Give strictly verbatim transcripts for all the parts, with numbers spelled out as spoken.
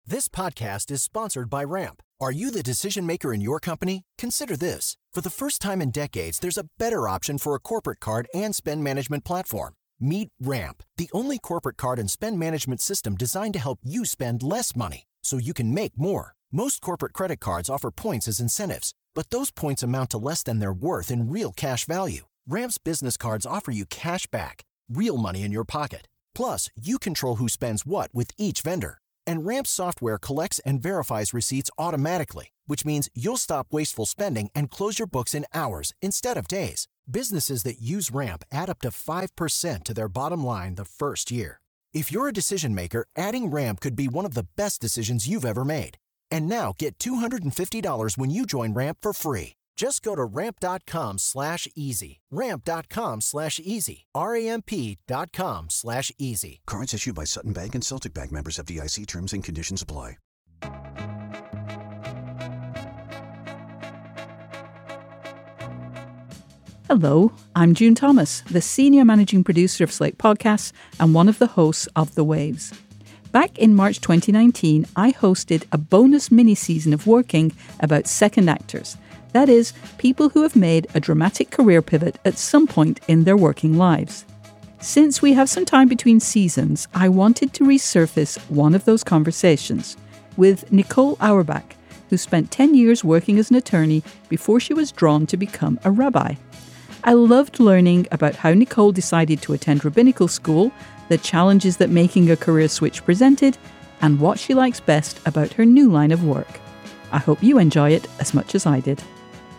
This podcast is sponsored by Ramp. Are you the decision maker in your company? Consider this. For the first time in decades, there's a better option for a corporate card and spend management platform. Meet Ramp, the only corporate card and spend management system designed to help you spend less money so you can make more. Most corporate credit cards offer points as incentives, but those points amount to less than their worth in real cash value. Ramp's business cards offer you cash back, real money in your pocket. Plus, you control who spends what with each vendor. And Ramp's software collects and verifies receipts automatically, which means you'll stop wasteful spending and close your books in hours instead of days. Businesses that use Ramp add up to five percent to their bottom line the first year. If you're a decision maker, adding Ramp could be one of the best decisions you've ever made. And now get two hundred fifty dollars when you join Ramp for free. Just go to ramp.com slash easy. Ramp.com slash easy. R-A-M-P dot com slash easy. Cards issued by Sutton Bank and Celtic Bank, members, F D I C. Terms and conditions apply. Hello, I'm June Thomas, the Senior Managing Producer of Slate Podcasts and one of the hosts of The Waves. Back in March twenty nineteen, I hosted a bonus mini-season of Working about second actors. That is, people who have made a dramatic career pivot at some point in their working lives. Since we have some time between seasons, I wanted to resurface one of those conversations with Nicole Auerbach, who spent ten years working as an attorney before she was drawn to become a rabbi. I loved learning about how Nicole decided to attend rabbinical school, the challenges that making a career switch presented, and what she likes best about her new line of work. I hope you enjoy it as much as I did.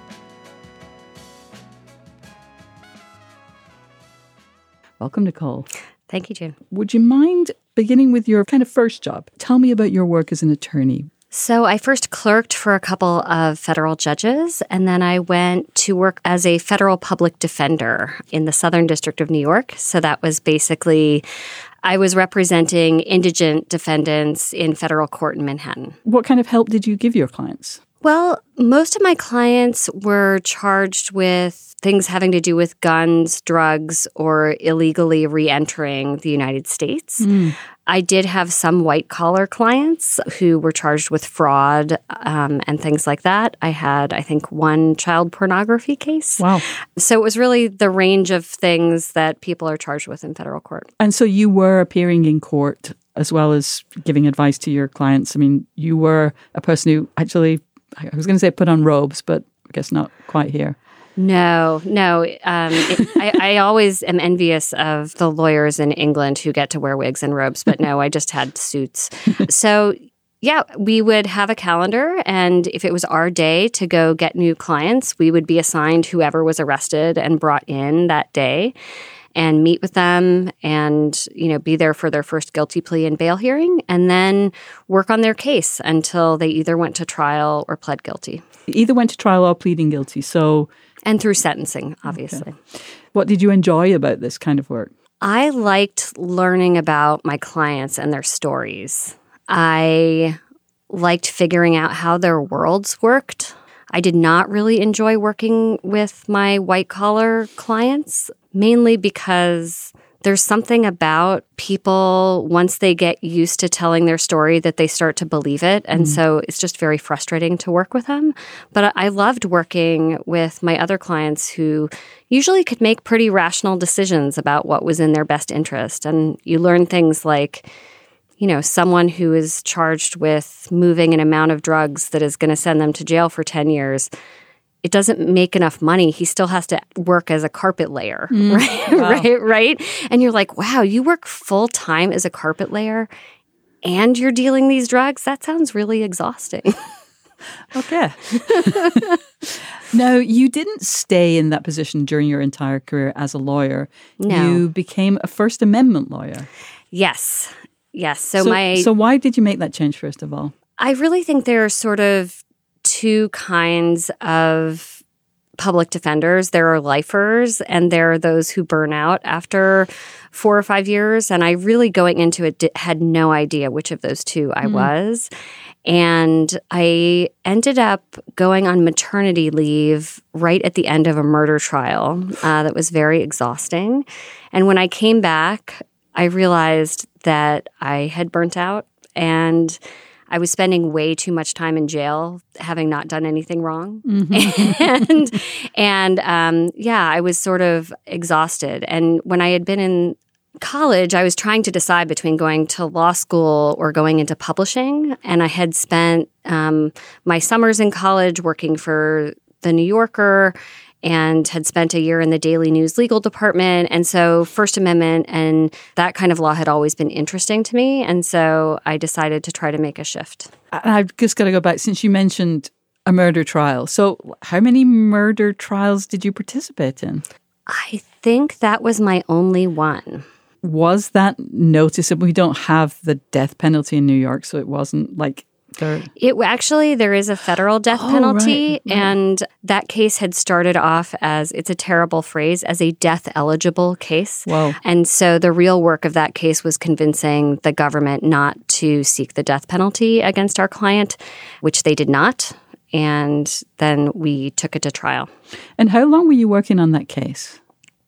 Welcome, Nicole. Thank you, June. Would you mind beginning with your kind of first job? Tell me about your work as an attorney. So I first clerked for a couple of federal judges, and then I went to work as a federal public defender in the Southern District of New York. So that was basically, I was representing indigent defendants in federal court in Manhattan. What kind of help did you give your clients? Well, most of my clients were charged with things having to do with guns, drugs, or illegally re-entering the United States. Mm. I did have some white-collar clients who were charged with fraud um, and things like that. I had, I think, one child pornography case. Wow. So it was really the range of things that people are charged with in federal court. And so you were appearing in court as well as giving advice to your clients. I mean, you were a person who actually, I was going to say put on robes, but I guess not quite here. No, no. Um, it, I, I always am envious of the lawyers in England who get to wear wigs and robes, but no, I just had suits. So, yeah, we would have a calendar, and if it was our day to go get new clients, we would be assigned whoever was arrested and brought in that day and meet with them and, you know, be there for their first guilty plea and bail hearing, and then work on their case until they either went to trial or pled guilty. Either went to trial or pleading guilty, so... And through sentencing, obviously. Okay. What did you enjoy about this kind of work? I liked learning about my clients and their stories. I liked figuring out how their worlds worked. I did not really enjoy working with my white-collar clients, mainly because there's something about people, once they get used to telling their story, that they start to believe it. And mm. so it's just very frustrating to work with them. But I loved working with my other clients who usually could make pretty rational decisions about what was in their best interest. And you learn things like, you know, someone who is charged with moving an amount of drugs that is going to send them to jail for ten years. It doesn't make enough money. He still has to work as a carpet layer, mm, right? Wow. right? Right? And you're like, wow, you work full time as a carpet layer and you're dealing these drugs? That sounds really exhausting. Okay. Now, you didn't stay in that position during your entire career as a lawyer. No. You became a First Amendment lawyer. Yes. Yes. So, so my So why did you make that change, first of all? I really think there are sort of two kinds of public defenders. There are lifers, and there are those who burn out after four or five years. And I really, going into it, did, had no idea which of those two I mm. was. And I ended up going on maternity leave right at the end of a murder trial uh, that was very exhausting. And when I came back, I realized that I had burnt out, and I was spending way too much time in jail, having not done anything wrong. Mm-hmm. and, and um, yeah, I was sort of exhausted. And when I had been in college, I was trying to decide between going to law school or going into publishing. And I had spent um, my summers in college working for The New Yorker and had spent a year in the Daily News legal department. And so First Amendment and that kind of law had always been interesting to me. And so I decided to try to make a shift. I've just got to go back, since you mentioned a murder trial. So how many murder trials did you participate in? I think that was my only one. Was that noticeable? We don't have the death penalty in New York, so it wasn't like there. It actually, there is a federal death oh, penalty, right, right. and that case had started off as, it's a terrible phrase, as a death-eligible case. Whoa. And so the real work of that case was convincing the government not to seek the death penalty against our client, which they did not. And then we took it to trial. And how long were you working on that case?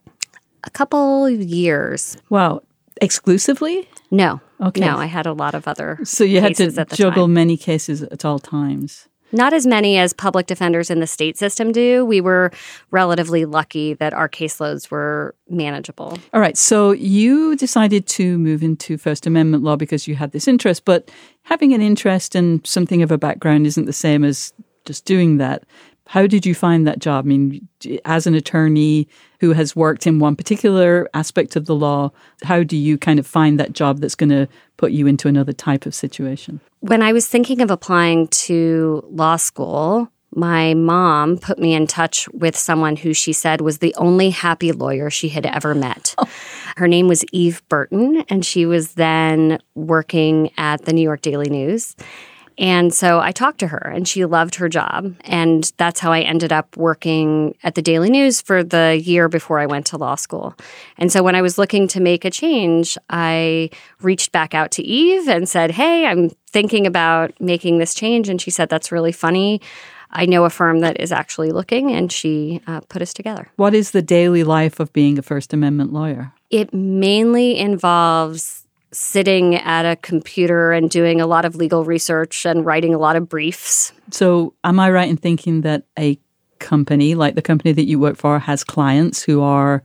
A couple years. Wow. Exclusively? No. Okay. No, I had a lot of other So you had cases to at the juggle time. many cases at all times. Not as many as public defenders in the state system do. We were relatively lucky that our caseloads were manageable. All right. So you decided to move into First Amendment law because you had this interest, but having an interest and something of a background isn't the same as just doing that. How did you find that job? I mean, as an attorney who has worked in one particular aspect of the law, how do you kind of find that job that's going to put you into another type of situation? When I was thinking of applying to law school, my mom put me in touch with someone who she said was the only happy lawyer she had ever met. Oh. Her name was Eve Burton, and she was then working at the New York Daily News. And so I talked to her, and she loved her job. And that's how I ended up working at the Daily News for the year before I went to law school. And so when I was looking to make a change, I reached back out to Eve and said, hey, I'm thinking about making this change. And she said, that's really funny. I know a firm that is actually looking, and she uh, put us together. What is the daily life of being a First Amendment lawyer? It mainly involves sitting at a computer and doing a lot of legal research and writing a lot of briefs. So am I right in thinking that a company, like the company that you work for, has clients who are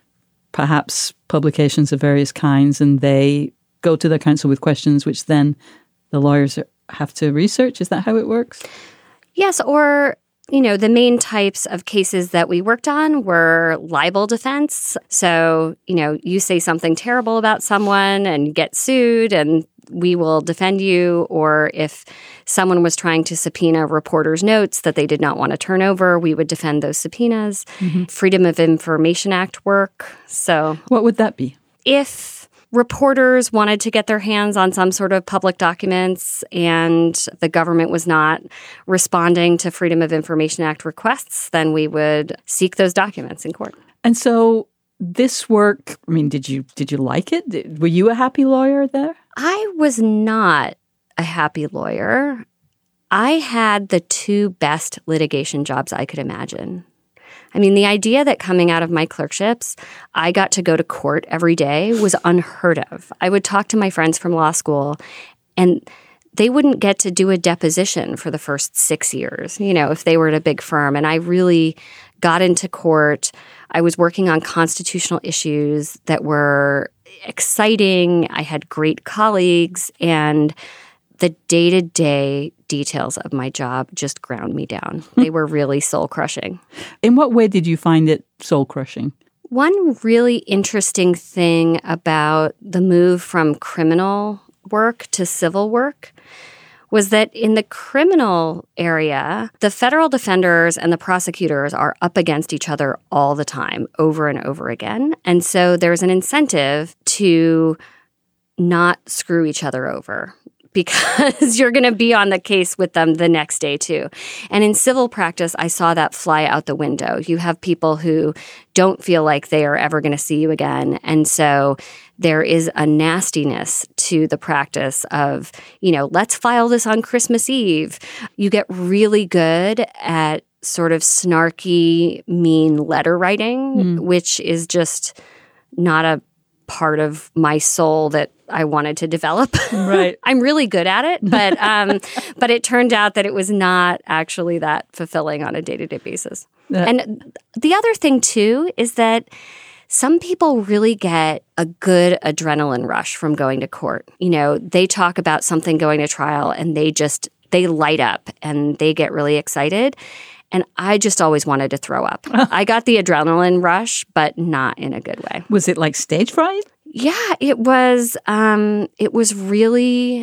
perhaps publications of various kinds, and they go to their counsel with questions which then the lawyers have to research? Is that how it works? Yes, or you know, the main types of cases that we worked on were libel defense. So, you know, you say something terrible about someone and get sued, and we will defend you. Or if someone was trying to subpoena reporters' notes that they did not want to turn over, we would defend those subpoenas. Mm-hmm. Freedom of Information Act work. So, what would that be? If reporters wanted to get their hands on some sort of public documents and the government was not responding to Freedom of Information Act requests, then we would seek those documents in court. And so this work, I mean, did you did you like it? Did, were you a happy lawyer there? I was not a happy lawyer. I had the two best litigation jobs I could imagine. I mean, the idea that coming out of my clerkships, I got to go to court every day was unheard of. I would talk to my friends from law school, and they wouldn't get to do a deposition for the first six years, you know, if they were at a big firm. And I really got into court. I was working on constitutional issues that were exciting. I had great colleagues, and the day-to-day details of my job just ground me down. They were really soul-crushing. In what way did you find it soul-crushing? One really interesting thing about the move from criminal work to civil work was that in the criminal area, the federal defenders and the prosecutors are up against each other all the time, over and over again. And so there's an incentive to not screw each other over, because you're going to be on the case with them the next day too. And in civil practice, I saw that fly out the window. You have people who don't feel like they are ever going to see you again. And so there is a nastiness to the practice of, you know, let's file this on Christmas Eve. You get really good at sort of snarky, mean letter writing, mm. which is just not a part of my soul that I wanted to develop. Right. I'm really good at it, but um, but it turned out that it was not actually that fulfilling on a day-to-day basis. Uh, and the other thing, too, is that some people really get a good adrenaline rush from going to court. You know, they talk about something going to trial and they just, they light up and they get really excited. And I just always wanted to throw up. I got the adrenaline rush, but not in a good way. Was it like stage fright? Yeah, it was. Um, it was really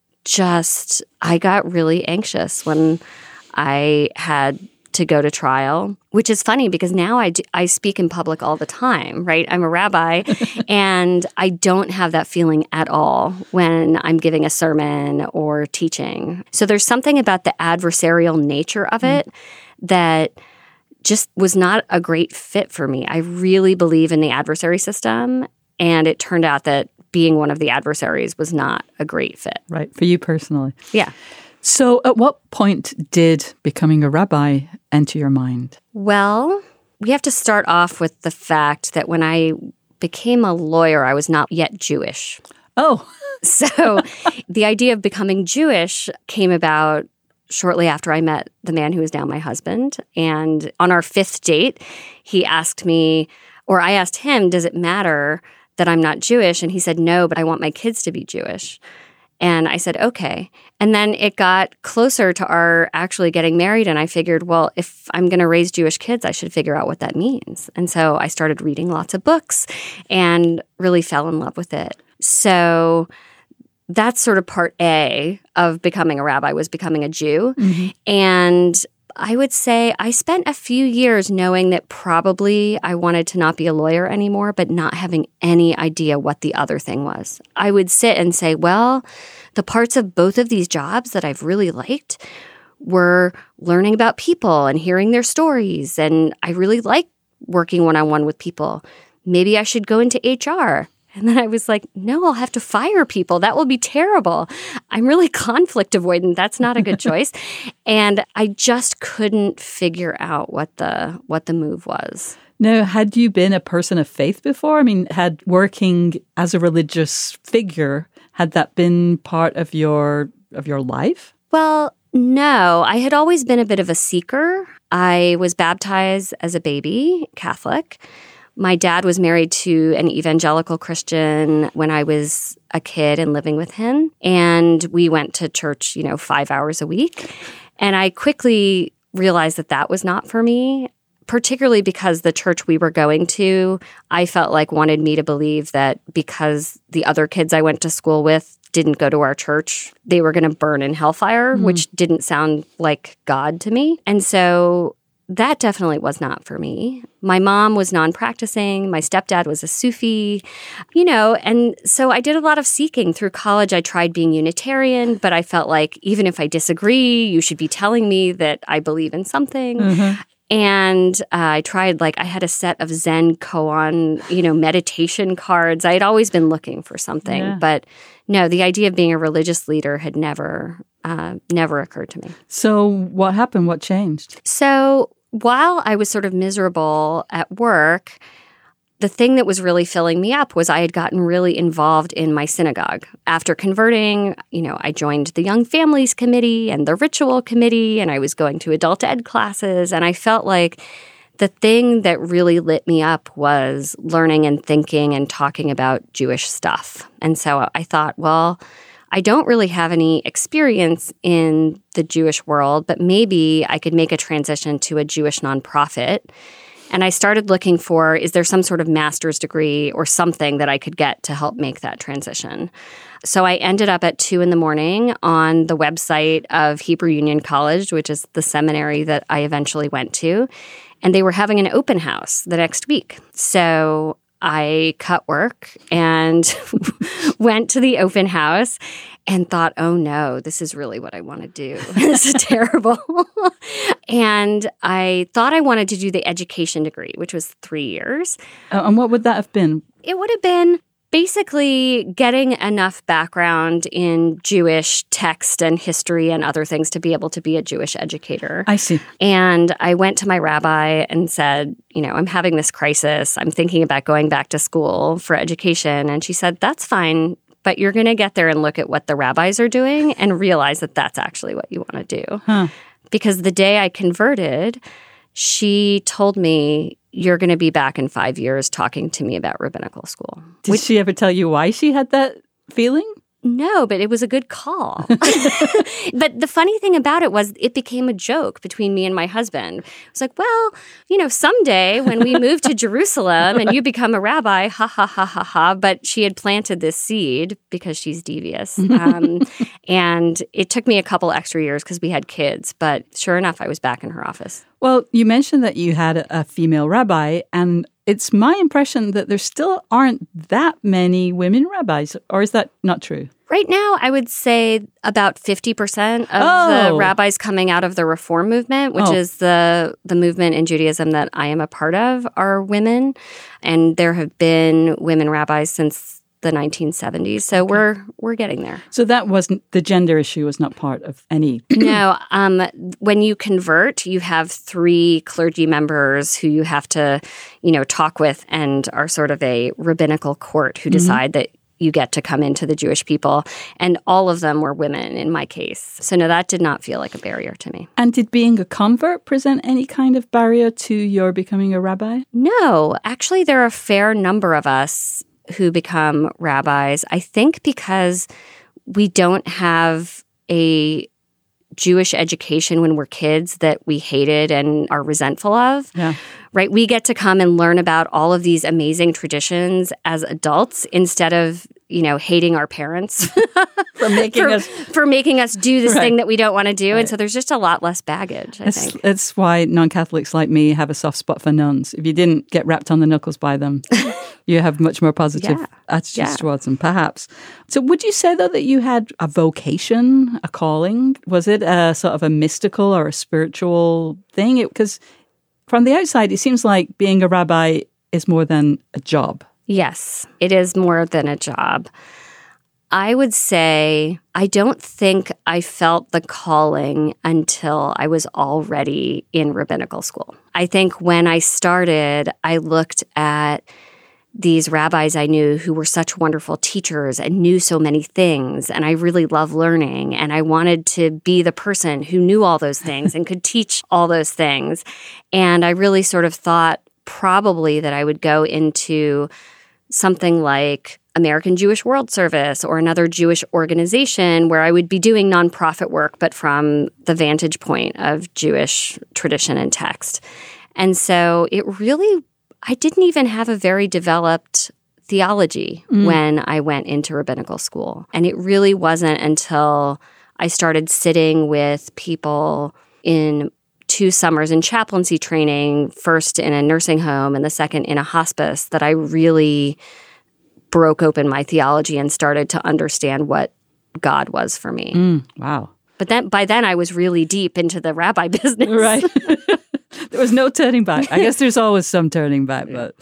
just, I got really anxious when I had to go to trial, which is funny because now I, do, I speak in public all the time, right? I'm a rabbi, and I don't have that feeling at all when I'm giving a sermon or teaching. So there's something about the adversarial nature of it mm. that just was not a great fit for me. I really believe in the adversary system, and it turned out that being one of the adversaries was not a great fit. Right, for you personally. Yeah. So at what point did becoming a rabbi enter your mind? Well, we have to start off with the fact that when I became a lawyer, I was not yet Jewish. Oh. So the idea of becoming Jewish came about shortly after I met the man who is now my husband. And on our fifth date, he asked me, or I asked him, does it matter that I'm not Jewish? And he said, no, but I want my kids to be Jewish. And I said, okay. And then it got closer to our actually getting married. And I figured, well, if I'm going to raise Jewish kids, I should figure out what that means. And so I started reading lots of books and really fell in love with it. So that's sort of part A of becoming a rabbi, was becoming a Jew. Mm-hmm. And I would say I spent a few years knowing that probably I wanted to not be a lawyer anymore, but not having any idea what the other thing was. I would sit and say, well, the parts of both of these jobs that I've really liked were learning about people and hearing their stories. And I really like working one-on-one with people. Maybe I should go into H R. And then I was like, no, I'll have to fire people. That will be terrible. I'm really conflict avoidant. That's not a good choice. And I just couldn't figure out what the what the move was. Now, had you been a person of faith before? I mean, had working as a religious figure, had that been part of your of your life? Well, no. I had always been a bit of a seeker. I was baptized as a baby, Catholic. My dad was married to an evangelical Christian when I was a kid and living with him. And we went to church, you know, five hours a week. And I quickly realized that that was not for me, particularly because the church we were going to, I felt like wanted me to believe that because the other kids I went to school with didn't go to our church, they were going to burn in hellfire, mm. which didn't sound like God to me. And so that definitely was not for me. My mom was non-practicing. My stepdad was a Sufi, you know, and so I did a lot of seeking. Through college, I tried being Unitarian, but I felt like even if I disagree, you should be telling me that I believe in something. Mm-hmm. And uh, I tried, like, I had a set of Zen koan, you know, meditation cards. I had always been looking for something. Yeah. But no, the idea of being a religious leader had never, uh, never occurred to me. So what happened? What changed? So while I was sort of miserable at work, the thing that was really filling me up was I had gotten really involved in my synagogue. After converting, you know, I joined the Young Families Committee and the Ritual Committee, and I was going to adult ed classes, and I felt like the thing that really lit me up was learning and thinking and talking about Jewish stuff. And so I thought, well, I don't really have any experience in the Jewish world, but maybe I could make a transition to a Jewish nonprofit. And I started looking for, is there some sort of master's degree or something that I could get to help make that transition? So I ended up at two in the morning on the website of Hebrew Union College, which is the seminary that I eventually went to. And they were having an open house the next week. So I cut work and went to the open house and thought, oh no, this is really what I want to do. This is terrible. And I thought I wanted to do the education degree, which was three years. Uh, and what would that have been? It would have been basically getting enough background in Jewish text and history and other things to be able to be a Jewish educator. I see. And I went to my rabbi and said, you know, I'm having this crisis. I'm thinking about going back to school for education. And she said, that's fine, but you're going to get there and look at what the rabbis are doing and realize that that's actually what you want to do. Huh. Because the day I converted, she told me, you're going to be back in five years talking to me about rabbinical school. Did Which, she ever tell you why she had that feeling? No, but it was a good call. But the funny thing about it was it became a joke between me and my husband. It was like, well, you know, someday when we move to Jerusalem and you become a rabbi, ha, ha, ha, ha, ha. But she had planted this seed because she's devious. Um, and it took me a couple extra years because we had kids. But sure enough, I was back in her office. Well, you mentioned that you had a female rabbi, and it's my impression that there still aren't that many women rabbis, or is that not true? Right now, I would say about fifty percent of oh. the rabbis coming out of the Reform movement, which oh. is the, the movement in Judaism that I am a part of, are women. And there have been women rabbis since the nineteen seventies. So okay. we're we're getting there. So that wasn't, the gender issue was not part of any... No. Um, when you convert, you have three clergy members who you have to, you know, talk with and are sort of a rabbinical court who mm-hmm. decide that you get to come into the Jewish people. And all of them were women in my case. So no, that did not feel like a barrier to me. And did being a convert present any kind of barrier to your becoming a rabbi? No. Actually, there are a fair number of us who become rabbis. I think because we don't have a Jewish education when we're kids that we hated and are resentful of. Yeah. Right? We get to come and learn about all of these amazing traditions as adults instead of, you know, hating our parents for making for, us for making us do this right. thing that we don't want to do. Right. And so there's just a lot less baggage, I it's, think. It's why non-Catholics like me have a soft spot for nuns. If you didn't get wrapped on the knuckles by them, you have much more positive yeah. attitudes yeah. towards them, perhaps. So would you say, though, that you had a vocation, a calling? Was it a sort of a mystical or a spiritual thing? Because from the outside, it seems like being a rabbi is more than a job. Yes, it is more than a job. I would say I don't think I felt the calling until I was already in rabbinical school. I think when I started, I looked at these rabbis I knew who were such wonderful teachers and knew so many things, and I really love learning, and I wanted to be the person who knew all those things and could teach all those things. And I really sort of thought probably that I would go into something like American Jewish World Service or another Jewish organization where I would be doing nonprofit work, but from the vantage point of Jewish tradition and text. And so it really, I didn't even have a very developed theology mm. when I went into rabbinical school. And it really wasn't until I started sitting with people in two summers in chaplaincy training, first in a nursing home and the second in a hospice, that I really broke open my theology and started to understand what God was for me. Mm, wow. But then by then I was really deep into the rabbi business. Right. There was no turning back. I guess there's always some turning back. But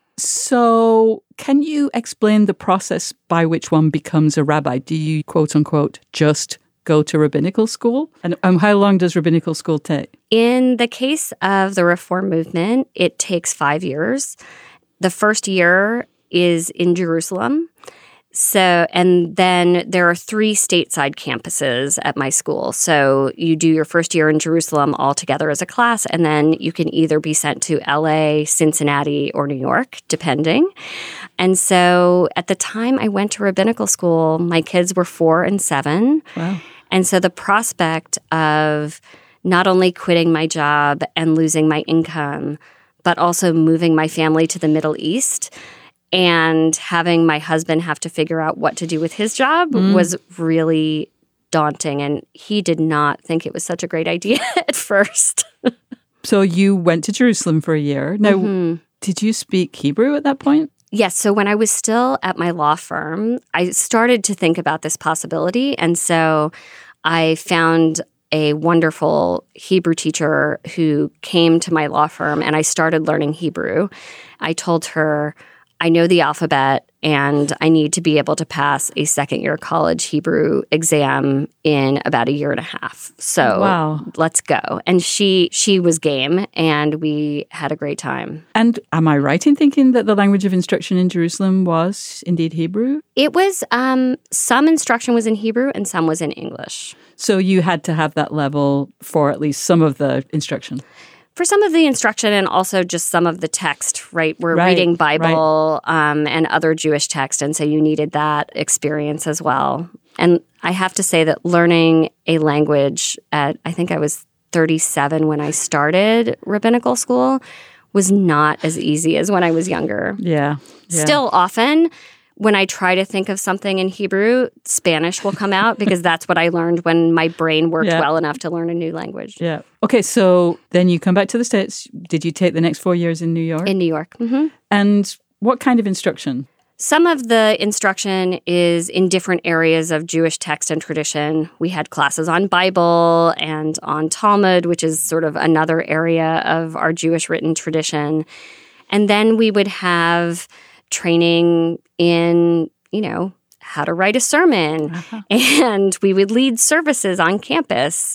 so can you explain the process by which one becomes a rabbi? Do you, quote unquote, just go to rabbinical school? And um, how long does rabbinical school take? In the case of the Reform movement, it takes five years. The first year is in Jerusalem. So, and then there are three stateside campuses at my school. So you do your first year in Jerusalem all together as a class, and then you can either be sent to L A, Cincinnati, or New York, depending. And so at the time I went to rabbinical school, my kids were four and seven. Wow. And so the prospect of not only quitting my job and losing my income, but also moving my family to the Middle East and having my husband have to figure out what to do with his job mm. was really daunting. And he did not think it was such a great idea at first. So you went to Jerusalem for a year. Now, mm-hmm. did you speak Hebrew at that point? Yes. So when I was still at my law firm, I started to think about this possibility. And so I found a wonderful Hebrew teacher who came to my law firm, and I started learning Hebrew. I told her, I know the alphabet and I need to be able to pass a second year college Hebrew exam in about a year and a half. So wow. let's go. And she she was game and we had a great time. And am I right in thinking that the language of instruction in Jerusalem was indeed Hebrew? It was, um, some instruction was in Hebrew and some was in English. So you had to have that level for at least some of the instruction? For some of the instruction and also just some of the text, right? We're right, reading Bible right. um, and other Jewish text, and so you needed that experience as well. And I have to say that learning a language at, I think I was thirty-seven when I started rabbinical school, was not as easy as when I was younger. Yeah. yeah. Still often, when I try to think of something in Hebrew, Spanish will come out because that's what I learned when my brain worked yeah. well enough to learn a new language. Yeah. Okay, so then you come back to the States. Did you take the next four years in New York? In New York. Mm-hmm. And what kind of instruction? Some of the instruction is in different areas of Jewish text and tradition. We had classes on Bible and on Talmud, which is sort of another area of our Jewish written tradition. And then we would have training in, you know, how to write a sermon. Uh-huh. And we would lead services on campus.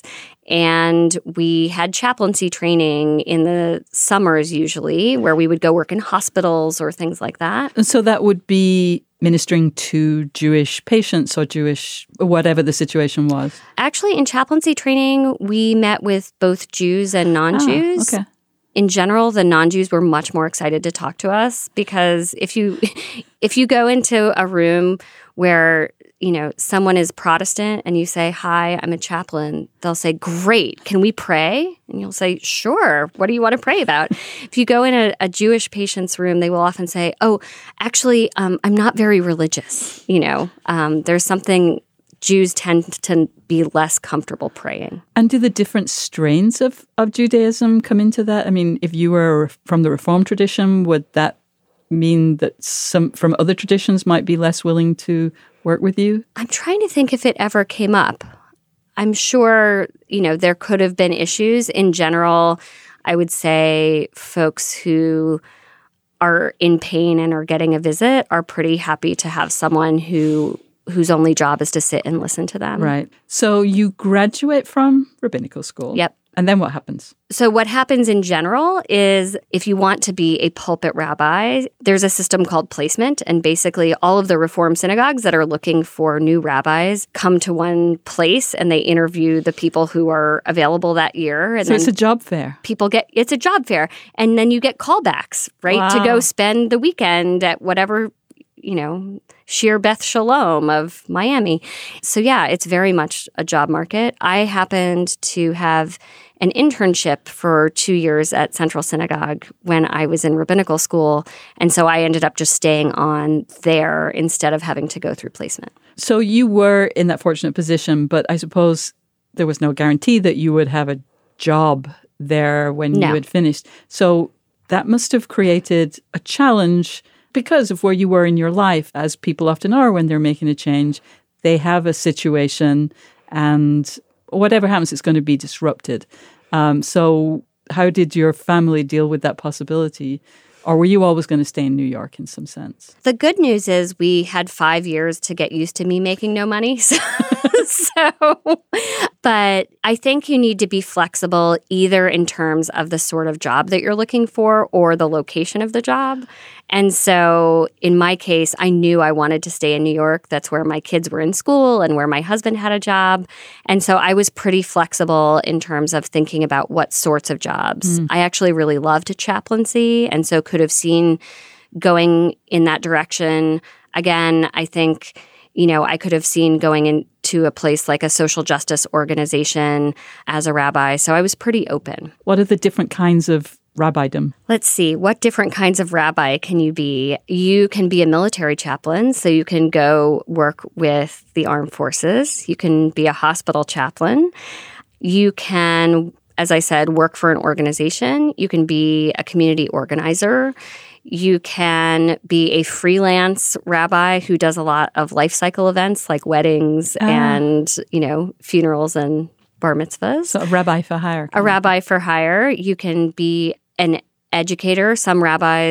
And we had chaplaincy training in the summers usually, where we would go work in hospitals or things like that. And so that would be ministering to Jewish patients or Jewish, whatever the situation was? Actually, in chaplaincy training, we met with both Jews and non-Jews. Oh, okay. In general, the non-Jews were much more excited to talk to us because if you if you go into a room where, you know, someone is Protestant and you say, "Hi, I'm a chaplain," they'll say, "Great, can we pray?" And you'll say, "Sure, what do you want to pray about?" If you go in a, a Jewish patient's room, they will often say, "Oh, actually, um, I'm not very religious." You know, um, there's something Jews tend to be less comfortable praying. And do the different strains of, of Judaism come into that? I mean, if you were from the Reform tradition, would that mean that some from other traditions might be less willing to work with you? I'm trying to think if it ever came up. I'm sure, you know, there could have been issues. In general, I would say folks who are in pain and are getting a visit are pretty happy to have someone who whose only job is to sit and listen to them. Right. So you graduate from rabbinical school. Yep. And then what happens? So what happens in general is if you want to be a pulpit rabbi, there's a system called placement. And basically all of the Reform synagogues that are looking for new rabbis come to one place and they interview the people who are available that year. And so it's a job fair. People get, it's a job fair. And then you get callbacks, right? Wow. To go spend the weekend at whatever, you know, Shir Beth Shalom of Miami. So yeah, it's very much a job market. I happened to have an internship for two years at Central Synagogue when I was in rabbinical school. And so I ended up just staying on there instead of having to go through placement. So you were in that fortunate position, but I suppose there was no guarantee that you would have a job there when No. you had finished. So that must have created a challenge because of where you were in your life, as people often are when they're making a change. They have a situation and whatever happens, it's going to be disrupted. Um, so how did your family deal with that possibility? Or were you always going to stay in New York in some sense? The good news is we had five years to get used to me making no money. So, so, but I think you need to be flexible either in terms of the sort of job that you're looking for or the location of the job. And so in my case, I knew I wanted to stay in New York. That's where my kids were in school and where my husband had a job. And so I was pretty flexible in terms of thinking about what sorts of jobs. Mm. I actually really loved chaplaincy and so could have seen going in that direction. Again, I think, you know, I could have seen going into a place like a social justice organization as a rabbi. So I was pretty open. What are the different kinds of rabbidom? Let's see. What different kinds of rabbi can you be? You can be a military chaplain, so you can go work with the armed forces. You can be a hospital chaplain. You can, as I said, work for an organization. You can be a community organizer. You can be a freelance rabbi who does a lot of life cycle events like weddings uh. and, you know, funerals and bar mitzvahs. So a rabbi for hire. A rabbi for hire. You can be an educator. Some rabbis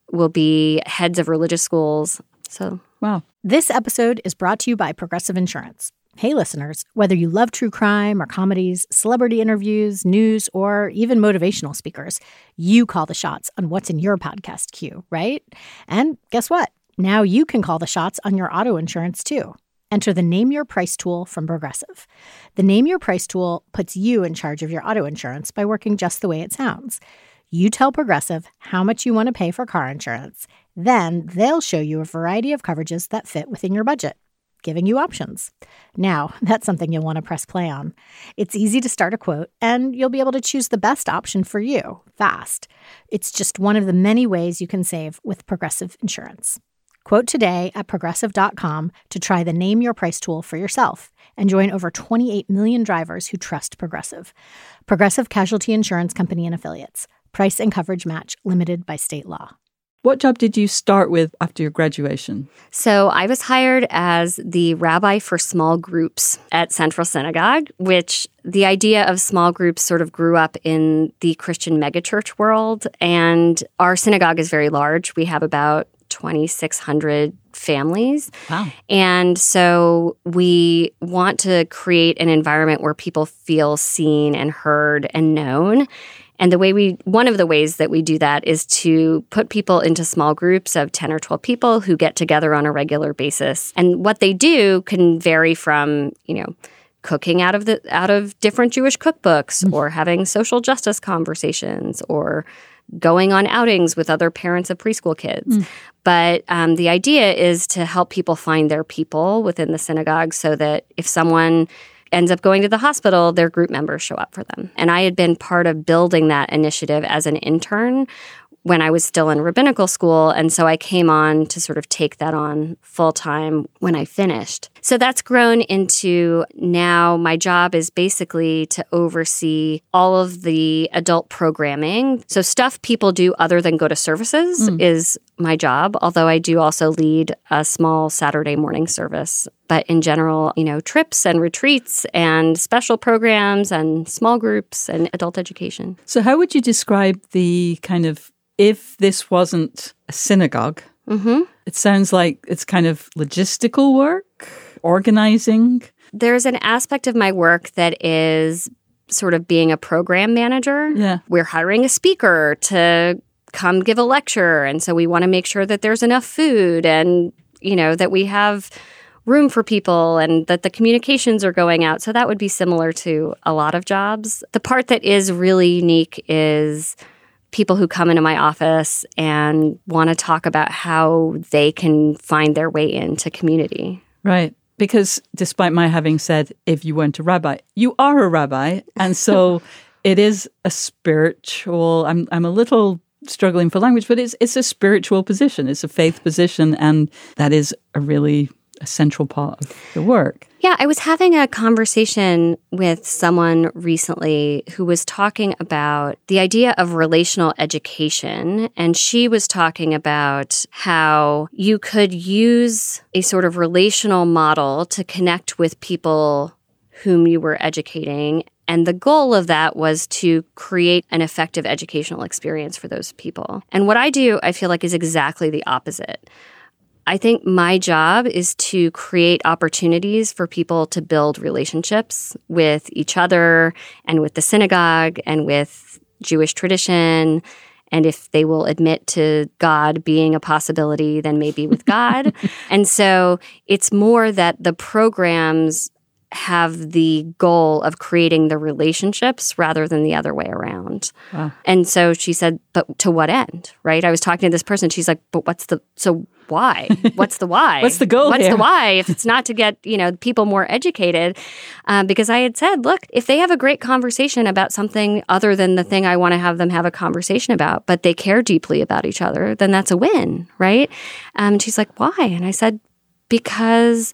will be heads of religious schools. So, wow. This episode is brought to you by Progressive Insurance. Hey, listeners, whether you love true crime or comedies, celebrity interviews, news, or even motivational speakers, you call the shots on what's in your podcast queue, right? And guess what? Now you can call the shots on your auto insurance, too. Enter the Name Your Price tool from Progressive. The Name Your Price tool puts you in charge of your auto insurance by working just the way it sounds. You tell Progressive how much you want to pay for car insurance. Then they'll show you a variety of coverages that fit within your budget, giving you options. Now, that's something you'll want to press play on. It's easy to start a quote, and you'll be able to choose the best option for you, fast. It's just one of the many ways you can save with Progressive Insurance. Quote today at progressive dot com to try the Name Your Price tool for yourself and join over twenty-eight million drivers who trust Progressive. Progressive Casualty Insurance Company and Affiliates. Price and coverage match limited by state law. What job did you start with after your graduation? So I was hired as the rabbi for small groups at Central Synagogue, which the idea of small groups sort of grew up in the Christian megachurch world. And our synagogue is very large. We have about twenty-six hundred families. Wow. And so we want to create an environment where people feel seen and heard and known. And the way we, one of the ways that we do that is to put people into small groups of ten or twelve people who get together on a regular basis. And what they do can vary from, you know, cooking out of the out of different Jewish cookbooks, mm. or having social justice conversations, or going on outings with other parents of preschool kids. Mm. But um, the idea is to help people find their people within the synagogue so that if someone ends up going to the hospital, their group members show up for them. And I had been part of building that initiative as an intern when I was still in rabbinical school. And so I came on to sort of take that on full time when I finished. So that's grown into now my job is basically to oversee all of the adult programming. So stuff people do other than go to services mm. is my job, although I do also lead a small Saturday morning service. But in general, you know, trips and retreats and special programs and small groups and adult education. So how would you describe the kind of, if this wasn't a synagogue, mm-hmm. it sounds like it's kind of logistical work, organizing. There's an aspect of my work that is sort of being a program manager. Yeah. We're hiring a speaker to come give a lecture. And so we want to make sure that there's enough food and, you know, that we have room for people and that the communications are going out. So that would be similar to a lot of jobs. The part that is really unique is people who come into my office and want to talk about how they can find their way into community. Right. Because despite my having said, if you weren't a rabbi, you are a rabbi. And so it is a spiritual, I'm I'm a little struggling for language, but it's it's a spiritual position. It's a faith position. And that is a really a central part of the work. Yeah, I was having a conversation with someone recently who was talking about the idea of relational education. And she was talking about how you could use a sort of relational model to connect with people whom you were educating. And the goal of that was to create an effective educational experience for those people. And what I do, I feel like, is exactly the opposite. I think my job is to create opportunities for people to build relationships with each other and with the synagogue and with Jewish tradition. And if they will admit to God being a possibility, then maybe with God. And so it's more that the programs have the goal of creating the relationships rather than the other way around. Wow. And so she said, but to what end, right? I was talking to this person. She's like, but what's the, so why? What's the why? What's the goal What's here? the why if it's not to get, you know, people more educated? Um, because I had said, look, if they have a great conversation about something other than the thing I want to have them have a conversation about, but they care deeply about each other, then that's a win, right? Um, and she's like, why? And I said, because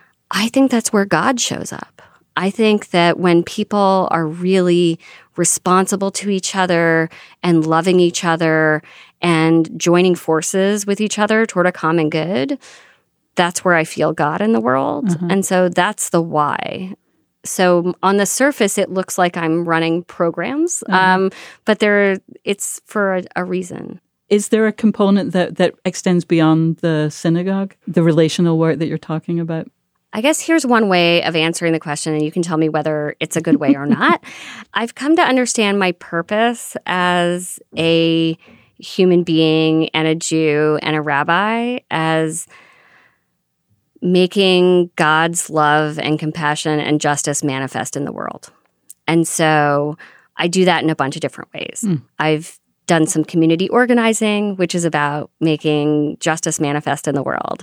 I think that's where God shows up. I think that when people are really responsible to each other and loving each other and joining forces with each other toward a common good, that's where I feel God in the world. Mm-hmm. And so that's the why. So on the surface, it looks like I'm running programs, mm-hmm. um, but there, it's for a, a reason. Is there a component that, that extends beyond the synagogue, the relational work that you're talking about? I guess here's one way of answering the question, and you can tell me whether it's a good way or not. I've come to understand my purpose as a human being and a Jew and a rabbi as making God's love and compassion and justice manifest in the world. And so I do that in a bunch of different ways. Mm. I've done some community organizing, which is about making justice manifest in the world.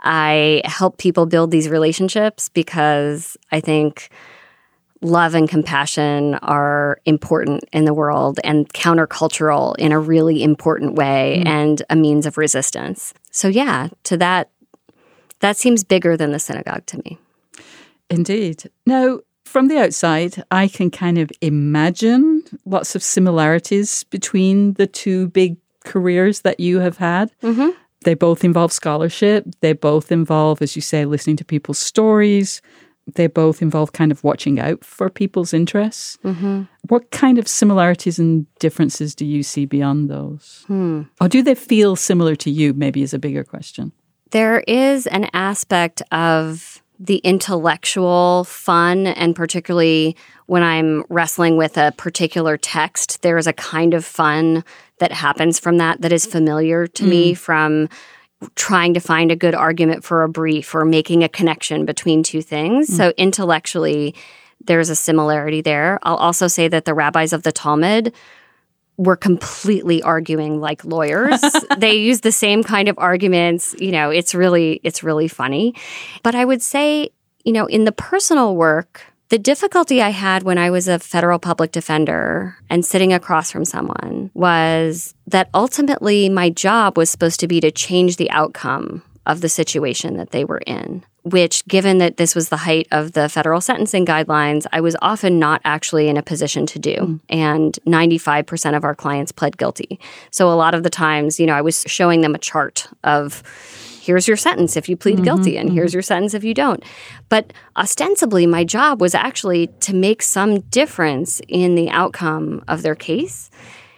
I help people build these relationships because I think love and compassion are important in the world and countercultural in a really important way mm. and a means of resistance. So yeah, to that, that seems bigger than the synagogue to me. Indeed. Now, from the outside, I can kind of imagine lots of similarities between the two big careers that you have had. Mm-hmm. They both involve scholarship. They both involve, as you say, listening to people's stories. They both involve kind of watching out for people's interests. Mm-hmm. What kind of similarities and differences do you see beyond those? Hmm. Or do they feel similar to you, maybe is a bigger question? There is an aspect of the intellectual fun, and particularly when I'm wrestling with a particular text, there is a kind of fun that happens from that that is familiar to mm. me from trying to find a good argument for a brief or making a connection between two things. Mm. So intellectually, there's a similarity there. I'll also say that the rabbis of the Talmud were completely arguing like lawyers. They use the same kind of arguments. You know, it's really, it's really funny. But I would say, you know, in the personal work, the difficulty I had when I was a federal public defender and sitting across from someone was that ultimately my job was supposed to be to change the outcome of the situation that they were in, which, given that this was the height of the federal sentencing guidelines, I was often not actually in a position to do. Mm. And ninety-five percent of our clients pled guilty. So a lot of the times, you know, I was showing them a chart of, here's your sentence if you plead mm-hmm, guilty, and mm-hmm. here's your sentence if you don't. But ostensibly, my job was actually to make some difference in the outcome of their case.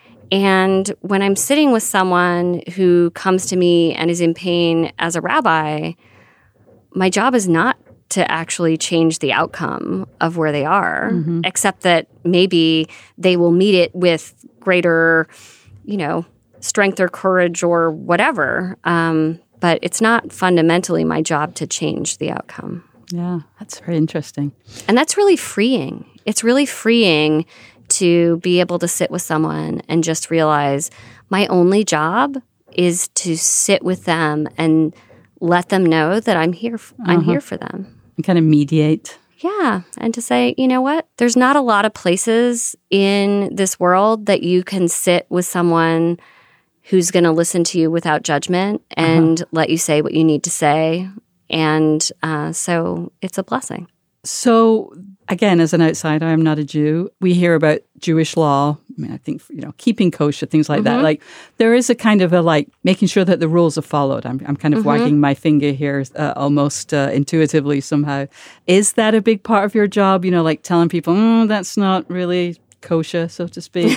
And when I'm sitting with someone who comes to me and is in pain as a rabbi, my job is not to actually change the outcome of where they are, mm-hmm. except that maybe they will meet it with greater, you know, strength or courage or whatever. Um, but it's not fundamentally my job to change the outcome. Yeah, that's very interesting. And that's really freeing. It's really freeing to be able to sit with someone and just realize my only job is to sit with them and let them know that I'm here. F- uh-huh. I'm here for them. And kind of mediate. Yeah. And to say, you know what? There's not a lot of places in this world that you can sit with someone who's going to listen to you without judgment and uh-huh. let you say what you need to say. And uh, so it's a blessing. So, again, as an outsider, I'm not a Jew. We hear about Jewish law. I mean, I think, you know, keeping kosher, things like mm-hmm. that. Like, there is a kind of a, like, making sure that the rules are followed. I'm, I'm kind of mm-hmm. wagging my finger here uh, almost uh, intuitively somehow. Is that a big part of your job? You know, like telling people, mm, that's not really kosher, so to speak?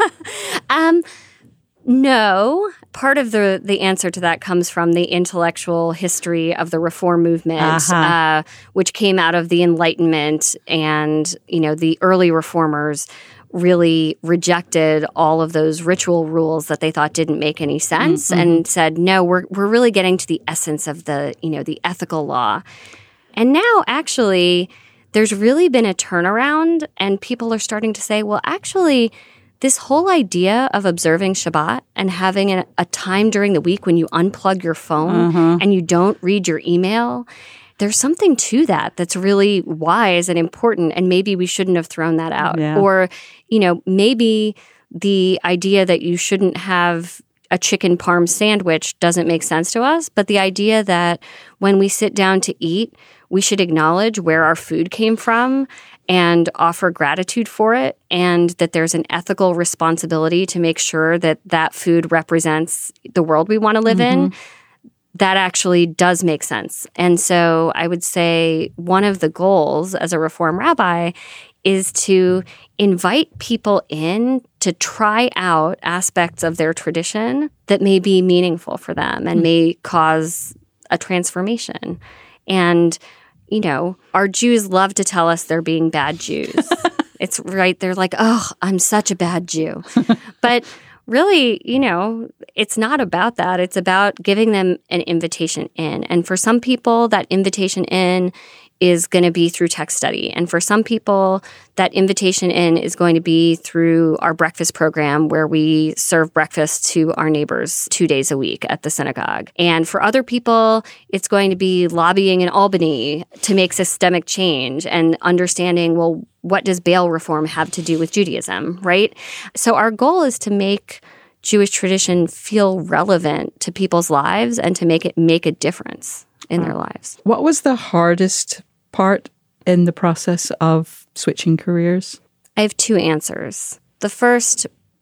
um. No. Part of the, the answer to that comes from the intellectual history of the Reform movement, uh-huh. uh, which came out of the Enlightenment. And, you know, the early reformers really rejected all of those ritual rules that they thought didn't make any sense mm-hmm. and said, no, we're we're really getting to the essence of the, you know, the ethical law. And now, actually, there's really been a turnaround, and people are starting to say, well, actually, this whole idea of observing Shabbat and having a, a time during the week when you unplug your phone uh-huh. and you don't read your email, there's something to that that's really wise and important, and maybe we shouldn't have thrown that out. Yeah. Or, you know, maybe the idea that you shouldn't have a chicken parm sandwich doesn't make sense to us, but the idea that when we sit down to eat, we should acknowledge where our food came from and offer gratitude for it, and that there's an ethical responsibility to make sure that that food represents the world we want to live mm-hmm. in, that actually does make sense. And so I would say one of the goals as a Reform rabbi is to invite people in to try out aspects of their tradition that may be meaningful for them and may cause a transformation. And, you know, our Jews love to tell us they're being bad Jews. It's right. They're like, oh, I'm such a bad Jew. But really, you know, it's not about that. It's about giving them an invitation in. And for some people, that invitation in is going to be through text study. And for some people, that invitation in is going to be through our breakfast program where we serve breakfast to our neighbors two days a week at the synagogue. And for other people, it's going to be lobbying in Albany to make systemic change and understanding, well, what does bail reform have to do with Judaism, right? So our goal is to make Jewish tradition feel relevant to people's lives and to make it make a difference in their lives. What was the hardest part in the process of switching careers? I have two answers. The first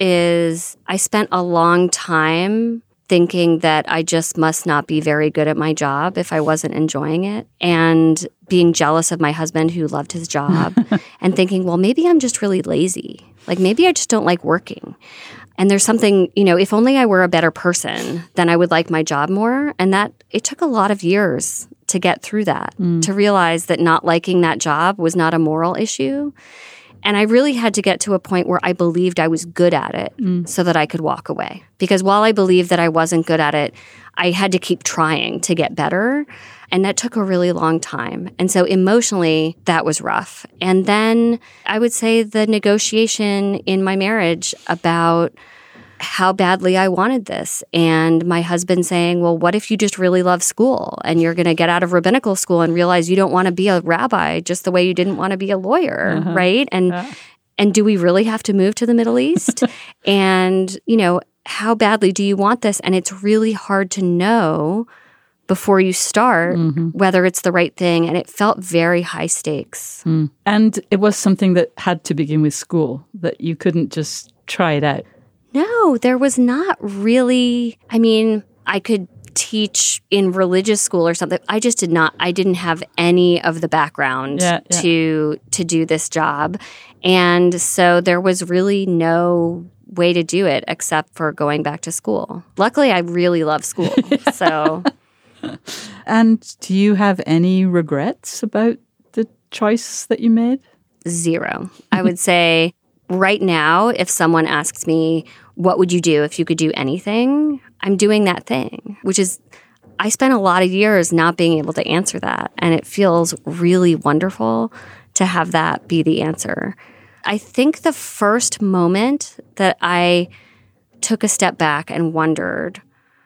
is I spent a long time thinking that I just must not be very good at my job if I wasn't enjoying it, and being jealous of my husband who loved his job and thinking, well, maybe I'm just really lazy. Like maybe I just don't like working. And there's something, you know, if only I were a better person, then I would like my job more. And that it took a lot of years to get through that, mm. to realize that not liking that job was not a moral issue. And I really had to get to a point where I believed I was good at it mm. so that I could walk away. Because while I believed that I wasn't good at it, I had to keep trying to get better. And that took a really long time. And so emotionally, that was rough. And then I would say the negotiation in my marriage about how badly I wanted this. And my husband saying, well, what if you just really love school and you're going to get out of rabbinical school and realize you don't want to be a rabbi just the way you didn't want to be a lawyer, uh-huh. right? And yeah. and do we really have to move to the Middle East? And, you know, how badly do you want this? And it's really hard to know before you start mm-hmm. whether it's the right thing. And it felt very high stakes. Mm. And it was something that had to begin with school, that you couldn't just try it out. No, there was not really. I mean, I could teach in religious school or something. I just did not. I didn't have any of the background yeah, yeah. to to do this job. And so there was really no way to do it except for going back to school. Luckily, I really love school. So. And do you have any regrets about the choice that you made? Zero. I would say right now, if someone asks me, what would you do if you could do anything? I'm doing that thing, which is, I spent a lot of years not being able to answer that. And it feels really wonderful to have that be the answer. I think the first moment that I took a step back and wondered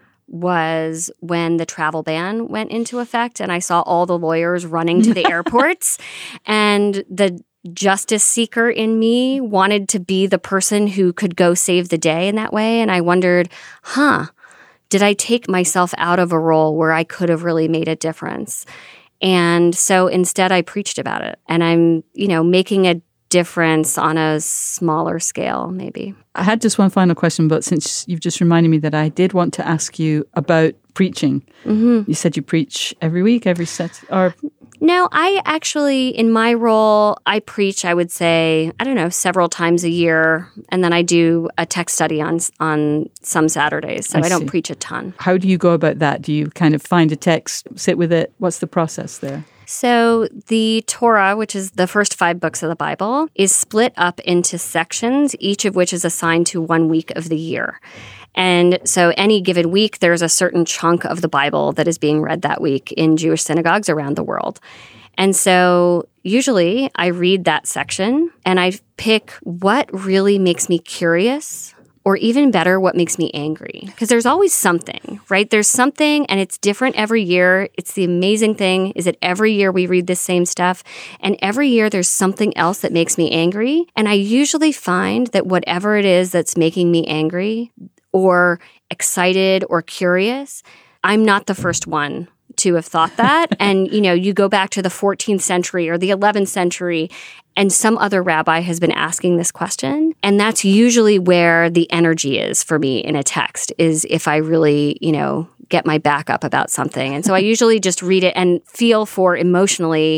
was when the travel ban went into effect and I saw all the lawyers running to the airports, and the justice seeker in me wanted to be the person who could go save the day in that way. And I wondered, huh, did I take myself out of a role where I could have really made a difference? And so instead I preached about it, and I'm, you know, making a difference on a smaller scale, maybe. I had just one final question, but since you've just reminded me that I did want to ask you about preaching. Mm-hmm. You said you preach every week, every set, or... No, I actually, in my role, I preach, I would say, I don't know, several times a year. And then I do a text study on on some Saturdays. So I, I don't preach a ton. How do you go about that? Do you kind of find a text, sit with it? What's the process there? So the Torah, which is the first five books of the Bible, is split up into sections, each of which is assigned to one week of the year. And so any given week, there's a certain chunk of the Bible that is being read that week in Jewish synagogues around the world. And so usually I read that section and I pick what really makes me curious, or even better, what makes me angry. Because there's always something, right? There's something, and it's different every year. It's the amazing thing is that every year we read this same stuff, and every year there's something else that makes me angry. And I usually find that whatever it is that's making me angry or excited or curious, I'm not the first one to have thought that. And, you know, you go back to the fourteenth century or the eleventh century, and some other rabbi has been asking this question. And that's usually where the energy is for me in a text, is if I really, you know, get my back up about something. And so I usually just read it and feel for emotionally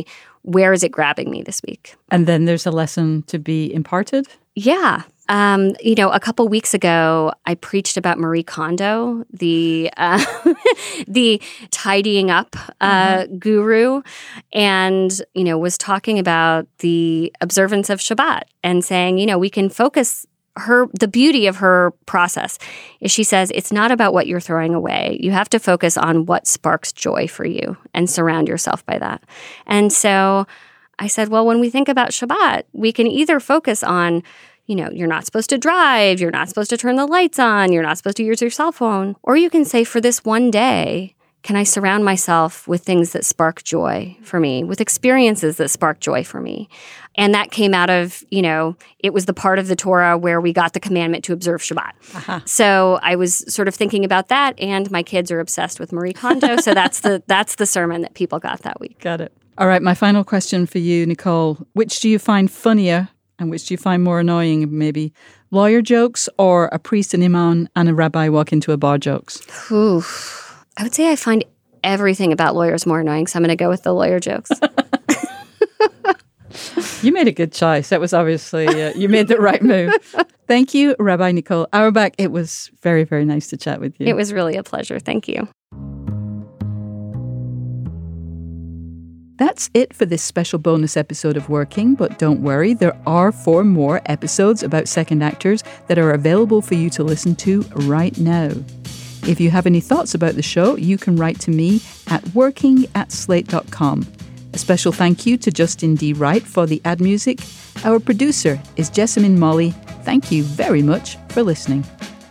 where is it grabbing me this week? And then there's a lesson to be imparted? Yeah. Um, you know, a couple weeks ago, I preached about Marie Kondo, the uh, the tidying up uh, mm-hmm. guru, and, you know, was talking about the observance of Shabbat and saying, you know, we can focus her, the beauty of her process is she says, it's not about what you're throwing away. You have to focus on what sparks joy for you and surround yourself by that. And so I said, well, when we think about Shabbat, we can either focus on, you know, you're not supposed to drive, you're not supposed to turn the lights on, you're not supposed to use your cell phone. Or you can say, for this one day, can I surround myself with things that spark joy for me, with experiences that spark joy for me? And that came out of, you know, it was the part of the Torah where we got the commandment to observe Shabbat. Uh-huh. So I was sort of thinking about that, and my kids are obsessed with Marie Kondo, so that's the that's the sermon that people got that week. Got it. All right, my final question for you, Nicole. Which do you find funnier and which do you find more annoying, maybe? Lawyer jokes or a priest, an imam, and a rabbi walk into a bar jokes? Ooh. I would say I find everything about lawyers more annoying, so I'm going to go with the lawyer jokes. You made a good choice. That was obviously, uh, you made the right move. Thank you, Rabbi Nicole Auerbach. It was very, very nice to chat with you. It was really a pleasure. Thank you. That's it for this special bonus episode of Working, but don't worry, there are four more episodes about second actors that are available for you to listen to right now. If you have any thoughts about the show, you can write to me at working at slate dot com. A special thank you to Justin D. Wright for the ad music. Our producer is Jessamine Molly. Thank you very much for listening.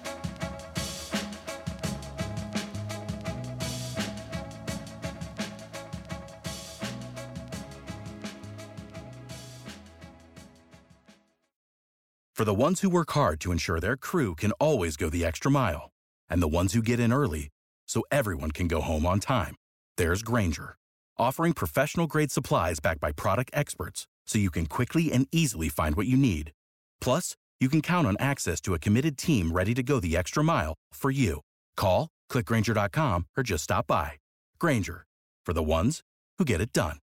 For the ones who work hard to ensure their crew can always go the extra mile, and the ones who get in early so everyone can go home on time, there's Grainger, offering professional-grade supplies backed by product experts so you can quickly and easily find what you need. Plus, you can count on access to a committed team ready to go the extra mile for you. Call, click Grainger dot com, or just stop by. Grainger, for the ones who get it done.